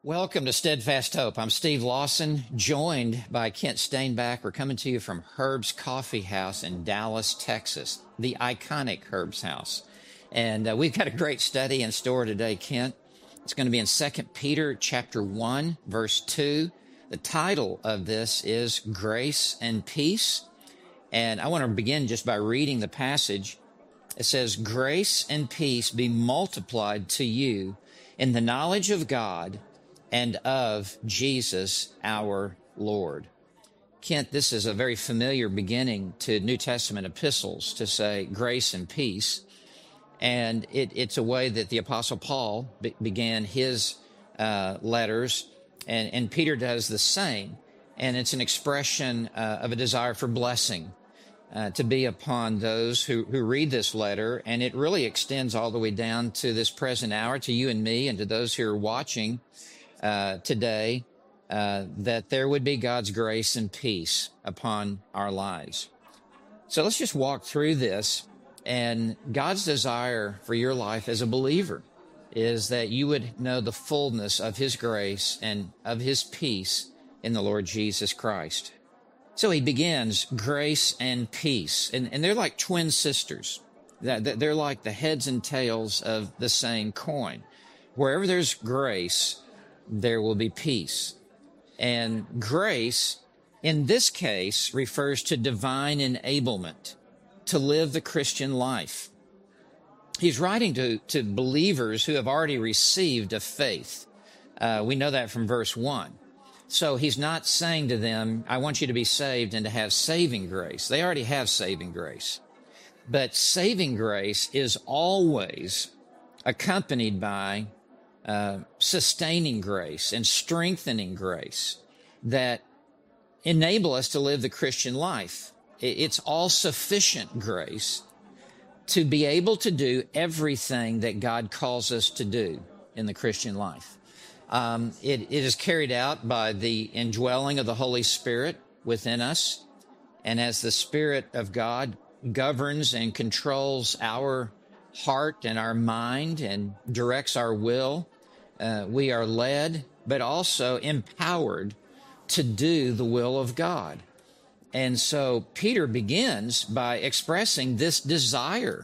Welcome to Steadfast Hope. I'm Steve Lawson, joined by Kent Stainback. We're coming to you from Herb's Coffee House in Dallas, Texas, the iconic Herb's House. And we've got a great study in store today, Kent. It's going to be in 2 Peter chapter 1, verse 2. The title of this is Grace and Peace. And I want to begin just by reading the passage. It says, "Grace and peace be multiplied to you in the knowledge of God and of Jesus our Lord." Kent, this is a very familiar beginning to New Testament epistles to say grace and peace. And it's a way that the Apostle Paul began his letters, and Peter does the same. And it's an expression of a desire for blessing to be upon those who read this letter. And it really extends all the way down to this present hour, to you and me, and to those who are watching today, that there would be God's grace and peace upon our lives. So let's just walk through this. And God's desire for your life as a believer is that you would know the fullness of His grace and of His peace in the Lord Jesus Christ. So he begins, grace and peace. And they're like twin sisters. They're like the heads and tails of the same coin. Wherever there's grace, there will be peace. And grace, in this case, refers to divine enablement to live the Christian life. He's writing to believers who have already received a faith. We know that from verse 1. So he's not saying to them, I want you to be saved and to have saving grace. They already have saving grace. But saving grace is always accompanied by sustaining grace and strengthening grace that enable us to live the Christian life. It's all sufficient grace to be able to do everything that God calls us to do in the Christian life. It is carried out by the indwelling of the Holy Spirit within us. And as the Spirit of God governs and controls our heart and our mind and directs our will, we are led, but also empowered to do the will of God. And so Peter begins by expressing this desire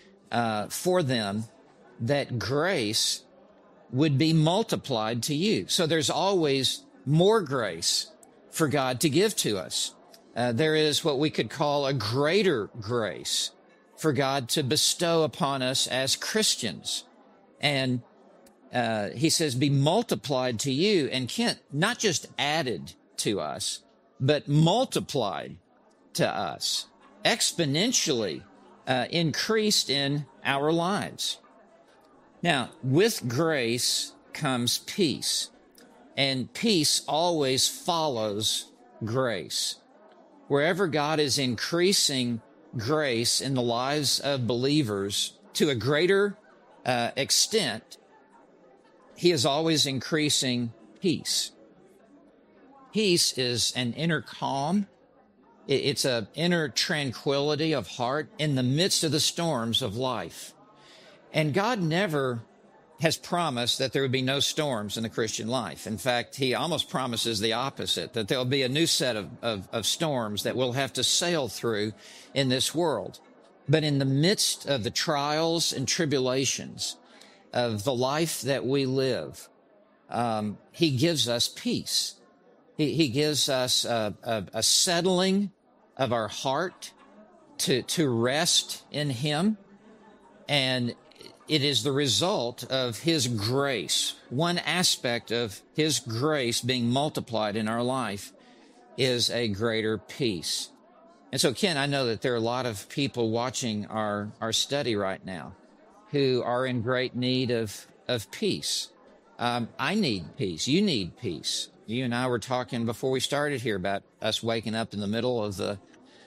for them that grace would be multiplied to you. So there's always more grace for God to give to us. There is what we could call a greater grace for God to bestow upon us as Christians. And he says, be multiplied to you. And Kent, not just added to us, but multiplied to us, exponentially increased in our lives. Now, with grace comes peace, and peace always follows grace. Wherever God is increasing grace in the lives of believers to a greater extent, He is always increasing peace. Peace is an inner calm. It's an inner tranquility of heart in the midst of the storms of life. And God never has promised that there would be no storms in the Christian life. In fact, He almost promises the opposite, that there'll be a new set of storms that we'll have to sail through in this world. But in the midst of the trials and tribulations of the life that we live, He gives us peace. He gives us a settling of our heart to rest in Him. And it is the result of His grace. One aspect of His grace being multiplied in our life is a greater peace. And so, Ken, I know that there are a lot of people watching our study right now who are in great need of peace. I need peace. You need peace. You and I were talking before we started here about us waking up in the middle of the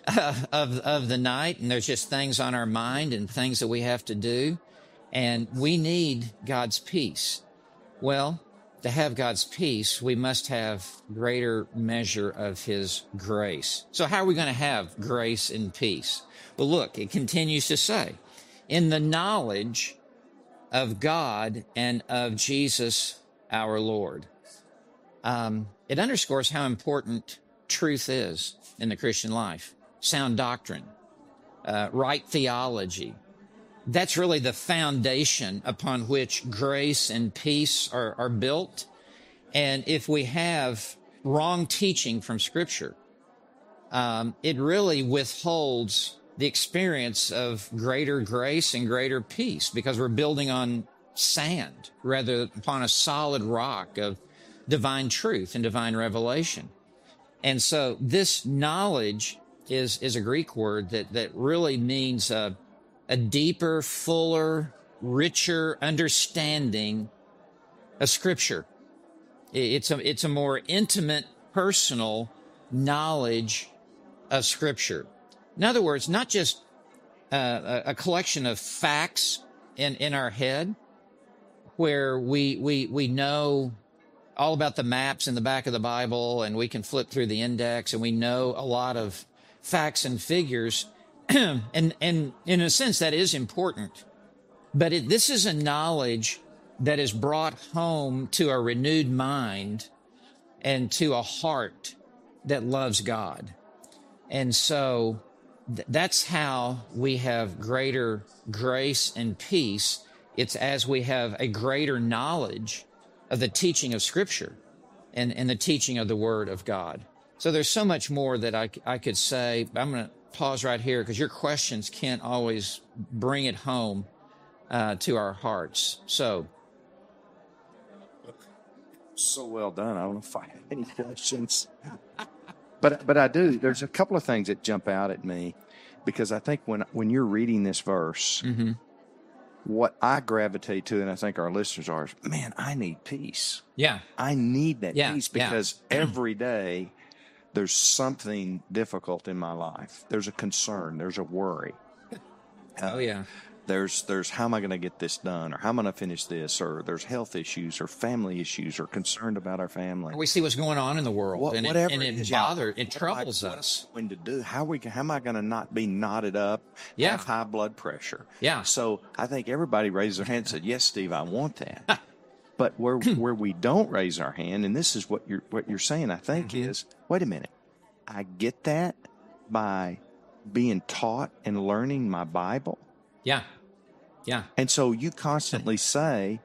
of the night, and there's just things on our mind and things that we have to do, and we need God's peace. Well, to have God's peace, we must have greater measure of His grace. So how are we going to have grace and peace? Well, look, it continues to say, in the knowledge of God and of Jesus our Lord. It underscores how important truth is in the Christian life. Sound doctrine, right theology. That's really the foundation upon which grace and peace are built. And if we have wrong teaching from Scripture, it really withholds the experience of greater grace and greater peace, because we're building on sand rather upon a solid rock of divine truth and divine revelation. And so this knowledge is a Greek word that really means a deeper, fuller, richer understanding of Scripture. It's a more intimate, personal knowledge of Scripture. In other words, not just a collection of facts in our head, where we know all about the maps in the back of the Bible, and we can flip through the index, and we know a lot of facts and figures, and in a sense that is important. But this is a knowledge that is brought home to a renewed mind and to a heart that loves God. And so that's how we have greater grace and peace. It's as we have a greater knowledge of the teaching of Scripture and the teaching of the Word of God. So there's so much more that I could say. I'm going to pause right here because your questions can't always bring it home to our hearts. So well done. I don't know if I have any questions. But I do. There's a couple of things that jump out at me, because I think when you're reading this verse, mm-hmm. what I gravitate to, and I think our listeners are, is, man, I need peace. Yeah. I need that peace, Yeah. because every day there's something difficult in my life. There's a concern. There's a worry. Oh, yeah. There's how am I going to get this done, or how am I going to finish this, or there's health issues or family issues or concerned about our family. We see what's going on in the world, and it bothers, it troubles us. When to do, how am I going to not be knotted up, have high blood pressure? Yeah. So I think everybody raised their hand and said, yes, Steve, I want that. But where we don't raise our hand, and this is what you're saying, I think, mm-hmm. is, wait a minute, I get that by being taught and learning my Bible. Yeah. Yeah. And so you constantly say,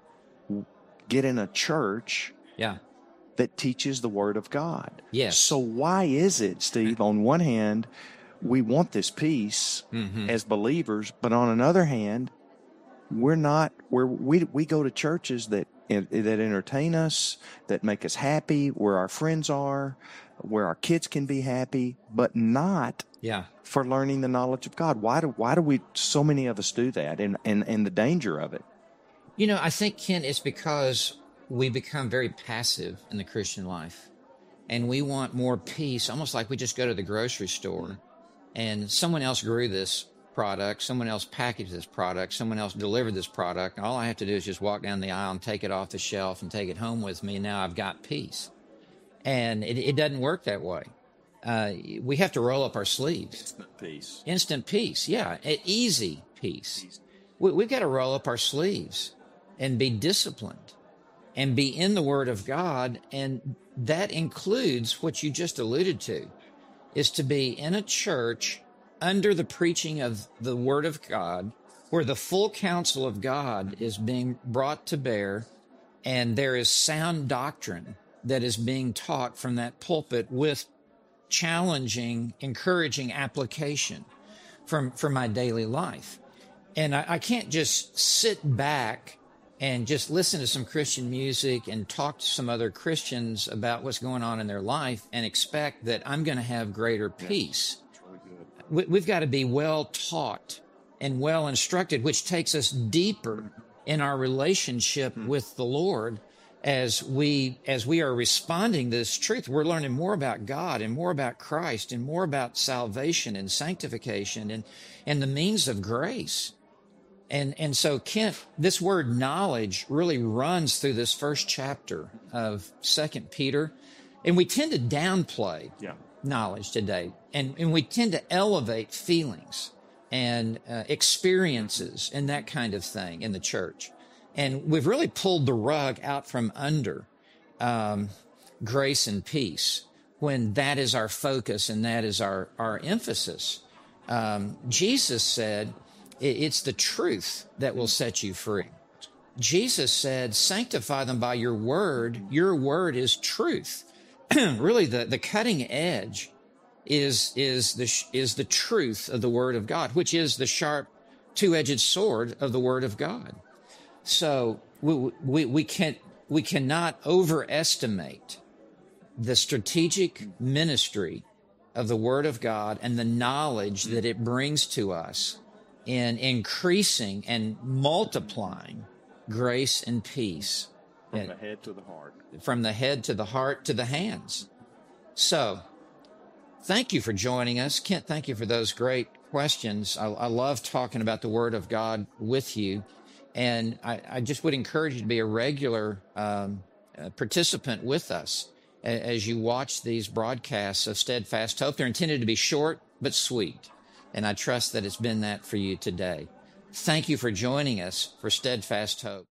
get in a church that teaches the Word of God. Yes. So why is it, Steve, on one hand, we want this peace mm-hmm. as believers, but on another hand, we go to churches that entertain us, that make us happy, where our friends are, where our kids can be happy, but not for learning the knowledge of God. Why do we, so many of us do that, and the danger of it? You know, I think, Ken, it's because we become very passive in the Christian life, and we want more peace, almost like we just go to the grocery store and someone else grew this product, someone else packaged this product, someone else delivered this product. All I have to do is just walk down the aisle and take it off the shelf and take it home with me, and now I've got peace. And it doesn't work that way. We have to roll up our sleeves. Instant peace, yeah. Easy peace. We've got to roll up our sleeves and be disciplined and be in the Word of God. And that includes what you just alluded to, is to be in a church under the preaching of the Word of God, where the full counsel of God is being brought to bear, and there is sound doctrine that is being taught from that pulpit with challenging, encouraging application from my daily life. And I can't just sit back and just listen to some Christian music and talk to some other Christians about what's going on in their life and expect that I'm going to have greater peace. We've got to be well taught and well instructed, which takes us deeper in our relationship with the Lord. As we are responding to this truth, we're learning more about God and more about Christ and more about salvation and sanctification and the means of grace. And so, Kent, this word knowledge really runs through this first chapter of 2 Peter. And we tend to downplay knowledge today. And we tend to elevate feelings and experiences and that kind of thing in the church. And we've really pulled the rug out from under grace and peace when that is our focus and that is our emphasis. Jesus said, it's the truth that will set you free. Jesus said, sanctify them by your word. Your word is truth. Really, the cutting edge is the truth of the word of God, which is the sharp two-edged sword of the word of God. So we cannot overestimate the strategic ministry of the word of God and the knowledge that it brings to us in increasing and multiplying grace and peace. From the head to the heart. From the head to the heart to the hands. So, thank you for joining us. Kent, thank you for those great questions. I love talking about the Word of God with you. And I just would encourage you to be a regular participant with us as you watch these broadcasts of Steadfast Hope. They're intended to be short but sweet. And I trust that it's been that for you today. Thank you for joining us for Steadfast Hope.